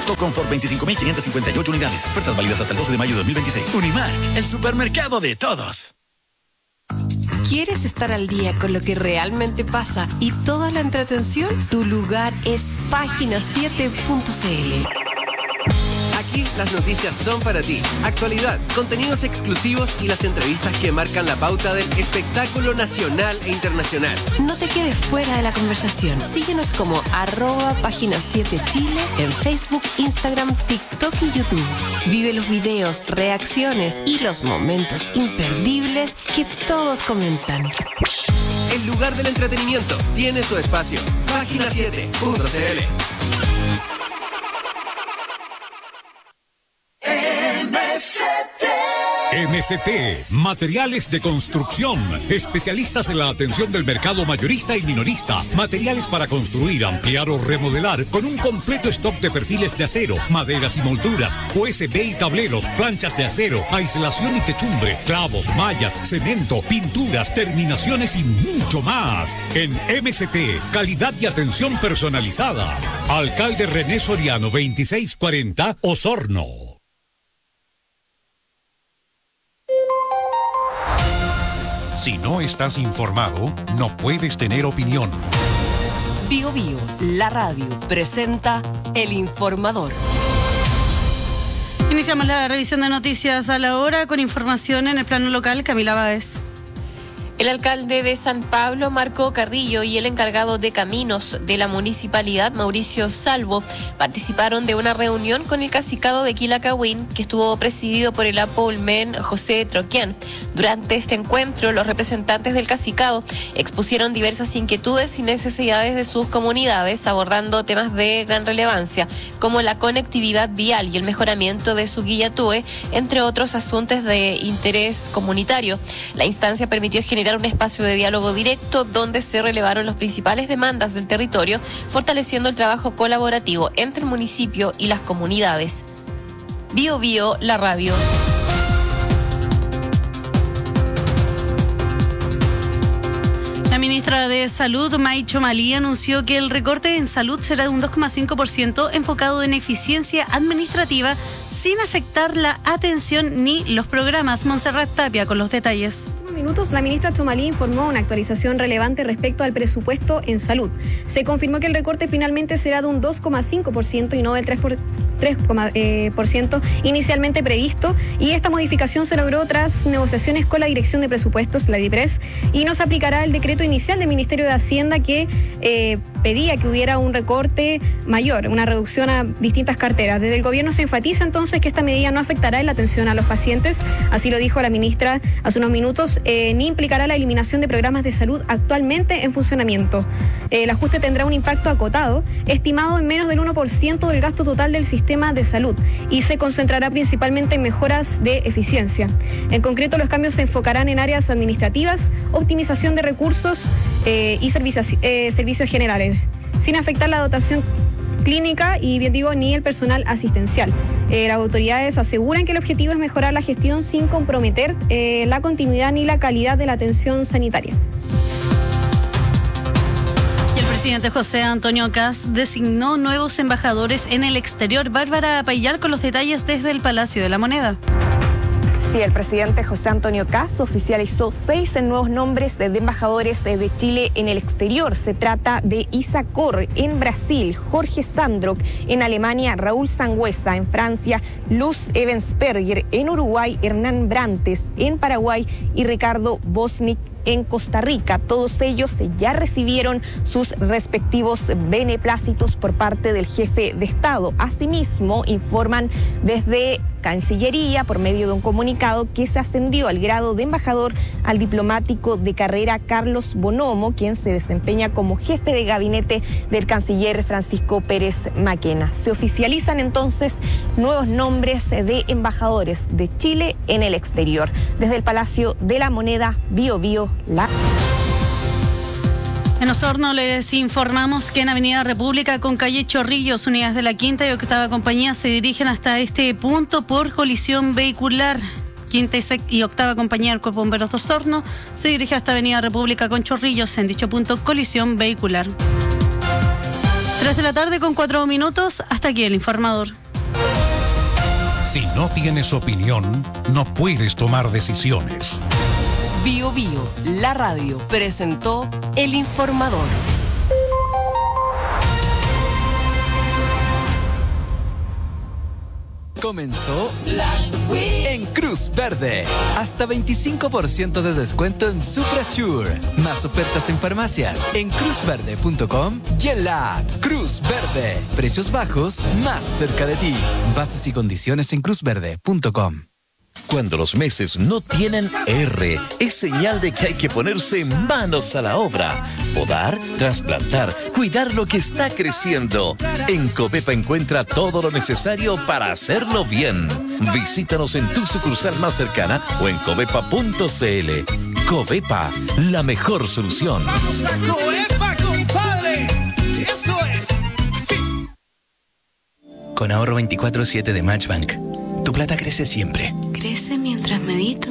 Confort 25.558 unidades. Ofertas válidas hasta el 12 de mayo de 2026. Unimark, el supermercado de todos. ¿Quieres estar al día con lo que realmente pasa y toda la entretención? Tu lugar es página7.cl. Aquí las noticias son para ti. Actualidad, contenidos exclusivos y las entrevistas que marcan la pauta del espectáculo nacional e internacional. No te quedes fuera de la conversación. Síguenos como @página7chile en Facebook, Instagram, TikTok y YouTube. Vive los videos, reacciones y los momentos imperdibles que todos comentan. El lugar del entretenimiento tiene su espacio. Página7.cl. MCT, materiales de construcción, especialistas en la atención del mercado mayorista y minorista, materiales para construir, ampliar o remodelar, con un completo stock de perfiles de acero, maderas y molduras, USB y tableros, planchas de acero, aislación y techumbre, clavos, mallas, cemento, pinturas, terminaciones y mucho más. En MCT, calidad y atención personalizada. Alcalde René Soriano, 2640, Osorno. Si no estás informado, no puedes tener opinión. Bio Bio, la radio, presenta El Informador. Iniciamos la revisión de noticias a la hora con información en el plano local. Camila Báez. El alcalde de San Pablo, Marco Carrillo, y el encargado de caminos de la municipalidad, Mauricio Salvo, participaron de una reunión con el cacicado de Quilacahuín, que estuvo presidido por el apoulmen José Troquián. Durante este encuentro, los representantes del cacicado expusieron diversas inquietudes y necesidades de sus comunidades, abordando temas de gran relevancia, como la conectividad vial y el mejoramiento de su Guillatúe, entre otros asuntos de interés comunitario. La instancia permitió generar un espacio de diálogo directo donde se relevaron las principales demandas del territorio, fortaleciendo el trabajo colaborativo entre el municipio y las comunidades. Bio Bio, la radio. La ministra de Salud, May Chomalí, anunció que el recorte en salud será de un 2,5% enfocado en eficiencia administrativa sin afectar la atención ni los programas. Montserrat Tapia con los detalles. Minutos, la ministra Chomalí informó una actualización relevante respecto al presupuesto en salud. Se confirmó que el recorte finalmente será de un 2,5% y no del 3% inicialmente previsto, y esta modificación se logró tras negociaciones con la Dirección de Presupuestos, la DIPRES, y no se aplicará el decreto inicial del Ministerio de Hacienda que pedía que hubiera un recorte mayor, una reducción a distintas carteras. Desde el gobierno se enfatiza entonces que esta medida no afectará en la atención a los pacientes, así lo dijo la ministra hace unos minutos, ni implicará la eliminación de programas de salud actualmente en funcionamiento. El ajuste tendrá un impacto acotado, estimado en menos del 1% del gasto total del sistema de salud, y se concentrará principalmente en mejoras de eficiencia. En concreto, los cambios se enfocarán en áreas administrativas, optimización de recursos y servicios generales, sin afectar la dotación clínica y, bien digo, ni el personal asistencial. Las autoridades aseguran que el objetivo es mejorar la gestión sin comprometer la continuidad ni la calidad de la atención sanitaria. El presidente José Antonio Kast designó nuevos embajadores en el exterior. Bárbara Payal con los detalles desde el Palacio de la Moneda. Sí, el presidente José Antonio Kast oficializó 6 nuevos nombres de embajadores de Chile en el exterior. Se trata de Isa Corr en Brasil, Jorge Sandrock en Alemania, Raúl Sangüesa en Francia, Luz Evensperger en Uruguay, Hernán Brantes en Paraguay y Ricardo Bosnick en Costa Rica. Todos ellos ya recibieron sus respectivos beneplácitos por parte del jefe de Estado. Asimismo, informan desde Cancillería, por medio de un comunicado, que se ascendió al grado de embajador al diplomático de carrera Carlos Bonomo, quien se desempeña como jefe de gabinete del canciller Francisco Pérez Maquena. Se oficializan entonces nuevos nombres de embajadores de Chile en el exterior. Desde el Palacio de la Moneda, Bio Bio, la... En Osorno les informamos que en Avenida República con calle Chorrillos, unidades de la Quinta y Octava Compañía se dirigen hasta este punto por colisión vehicular. Quinta y Octava Compañía del Cuerpo de Bomberos de Osorno se dirige hasta Avenida República con Chorrillos, en dicho punto colisión vehicular. 3 de la tarde con 4 minutos. Hasta aquí el informador. Si no tienes opinión, no puedes tomar decisiones. Bio Bio, la radio, presentó El Informador. Comenzó Black Week en Cruz Verde. Hasta 25% de descuento en Suprasure. Más ofertas en farmacias en cruzverde.com y en la app Cruz Verde. Precios bajos más cerca de ti. Bases y condiciones en cruzverde.com. Cuando los meses no tienen R, es señal de que hay que ponerse manos a la obra. Podar, trasplantar, cuidar lo que está creciendo. En Covepa encuentra todo lo necesario para hacerlo bien. Visítanos en tu sucursal más cercana o en covepa.cl. Covepa, la mejor solución. ¡Vamos a Covepa, compadre! ¡Eso es! ¡Sí! Con ahorro 24/7 de Matchbank, tu plata crece siempre. Crece mientras medito.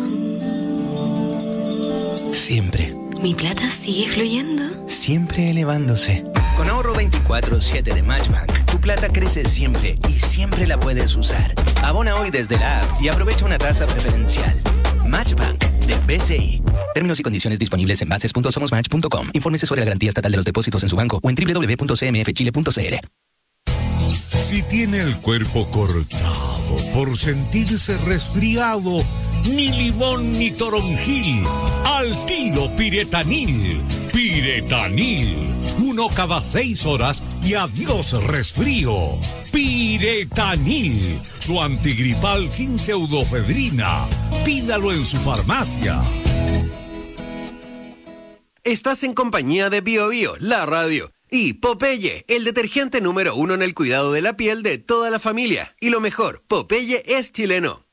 Siempre. Mi plata sigue fluyendo. Siempre elevándose. Con ahorro 24/7 de Matchbank, tu plata crece siempre y siempre la puedes usar. Abona hoy desde la app y aprovecha una tasa preferencial. Matchbank de BCI. Términos y condiciones disponibles en bases.somosmatch.com. Infórmese sobre la garantía estatal de los depósitos en su banco o en www.cmfchile.cl. Si tiene el cuerpo cortado por sentirse resfriado, ni limón ni toronjil, al tiro Piretanil. Piretanil, 1 cada 6 horas y adiós resfrío. Piretanil, su antigripal sin pseudofedrina. Pídalo en su farmacia. Estás en compañía de Bio Bio, la radio. Y Popeye, el detergente número 1 en el cuidado de la piel de toda la familia. Y lo mejor, Popeye es chileno.